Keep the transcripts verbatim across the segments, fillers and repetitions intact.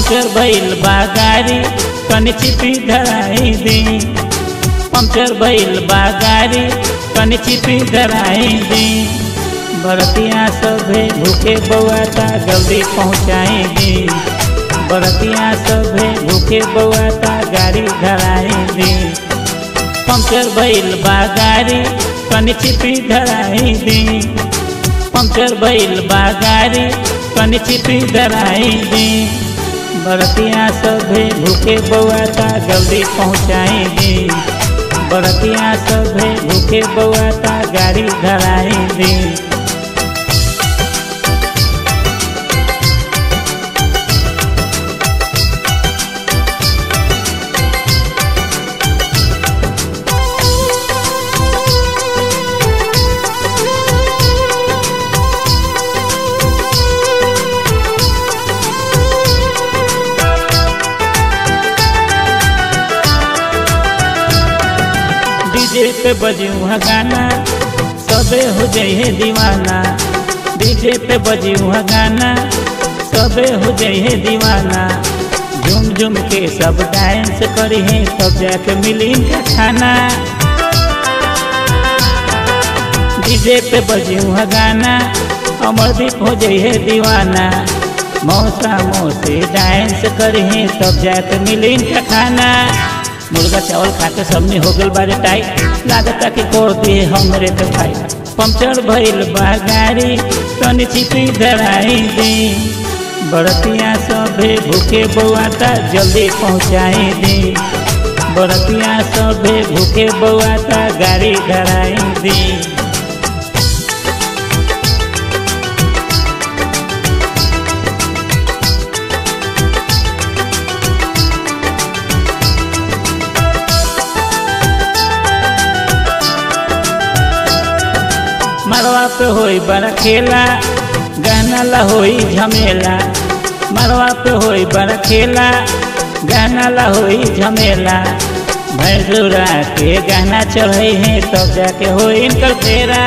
Puncture भइल बा गाड़ी तनी चिपी धराई दी। पंचर भइल बा गाड़ी तनी चिपी धराई दी। बरतिया सभे भूखे बउआता जल्दी पहुँचाई दी। बरतिया सभे भूखे बउआता गाड़ी धराई दी। पंचर भइल बा गाड़ी तनी चिपी धराई दी। पंचर भइल बा गाड़ी तनी चिपी धराई दी। बरतिया सभे भूखे बउआता जल्दी पहुँचाई दी। बरतिया सभे भूखे बउआता गाड़ी धराई दी। डीजे पे बजी वहाँ गाना सबे हो जाइए दीवाना। डीजे पे बजी वहाँ गाना सबे हो जाइए दीवाना। झूम झूम के सब डांस करी है तब जाके मिली इनका खाना। डीजे पे बजी वहाँ गाना अमरदीप हो जाइए दीवाना। मौसा मौसी डांस करी है तब जाके मिली इनका खाना। मुर्गा चावल खाते सबने हो गल बारे टाइट लागता कि कोड़ दिए हमरे तो भाई। पंचर भइल बा गाड़ी तनी चिपी धराई दी। बरतिया सभे भूखे बउआता जल्दी पहुँचाई दी। बरतिया सभे भूखे बउआता गाड़ी धराई दी। मरवा पे होई बड़ा खेला गाना ला होई झमेला। मरवा पे होई बड़ा खेला गाना ला होई झमेला। भैंसुरा के गाना चढ़े हैं तब जाके होई इनकर फेरा।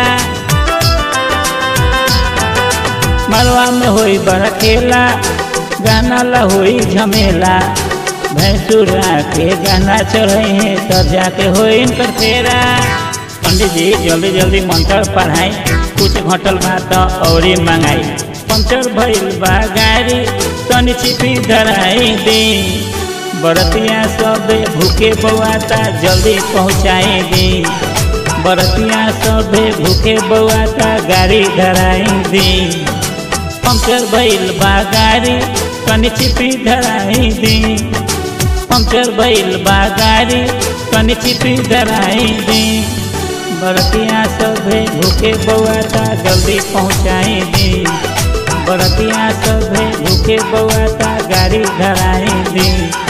मरवा में होई बड़ा खेला गाना ला होई झमेला। भैंसुरा के गाना चढ़े हैं तब जाके होई इनकर फेरा। पंडित जी जल्दी जल्दी मंत्र पढ़ाई कुछ घटल बात और मंगाई। पंचर भइल बा गाड़ी तनी चिपी धराई दी। बरतिया सबे भूखे बउआता जल्दी पहुँचाई दी। बरतिया सबे भूखे बउआता गाड़ी धराई दी। पंचर भइल बा गाड़ी तनी चिपी धराई दी। पंचर भइल बा गाड़ी तनी चिपी धराई दी। बरतिया सभे भूखे बउआता जल्दी पहुँचाई दी। बरतिया सभे भूखे बउआता गाड़ी धराई दी।